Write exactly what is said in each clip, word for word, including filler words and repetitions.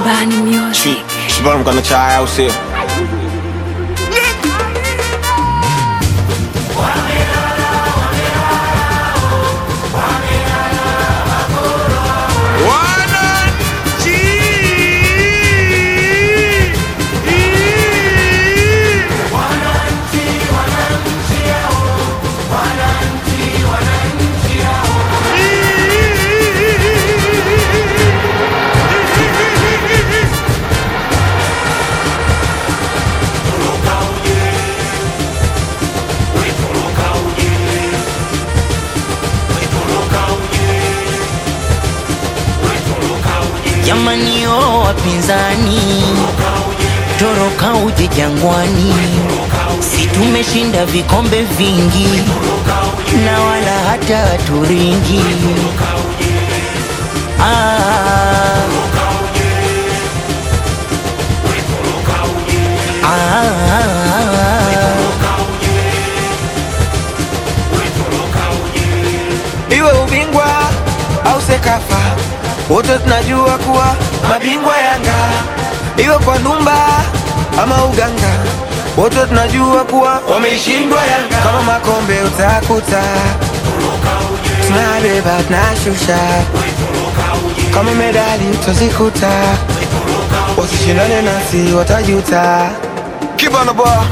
Bani Music. But I'm gonna try out here. Jamani o wapinzani, toroka uje Jangwani. Si tumeshinda vikombe vingi na wala hata turingi. Ah, ah, Iwe ubingwa au Sekafa, wote tunajua kuwa mabingwa Yanga. Iwe kwa ndumba ama uganga, wote tunajua kuwa wameishindwa Yanga. Kama makombe utakuta tunabeba tunashusha, kama medali utazikuta, wasishindane nasi watajuta. Keep on the ball.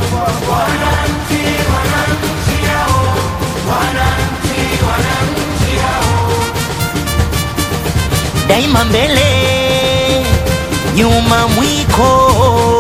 daima mbele, nyuma mwiko.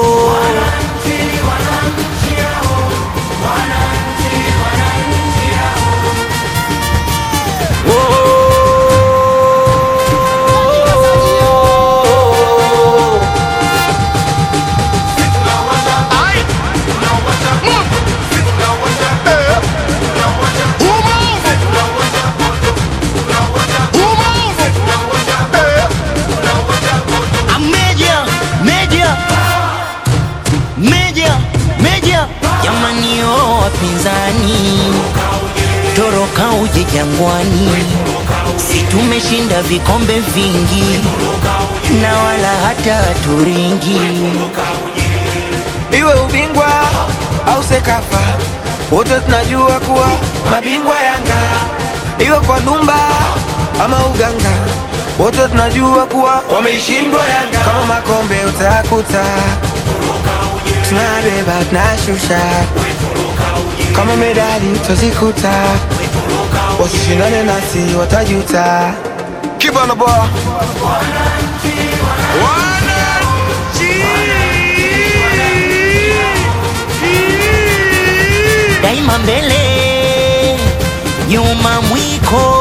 Jamani o wapinzani, toroka uje Jangwani. Si tumeshinda vikombe vingi na wala hata turingi. Iwe ubingwa au Sekafa, wote tunajua kuwa mabingwa Yanga. Iwe kwa ndumba ama uganga, wote tunajua kuwa wameishindwa Yanga. Kama makombe utakuta tunabeba tunashusha, kama medali utazikuta, wasishindane nasi watajuta. Keep on the ball. Daima mbele, nyuma mwiko.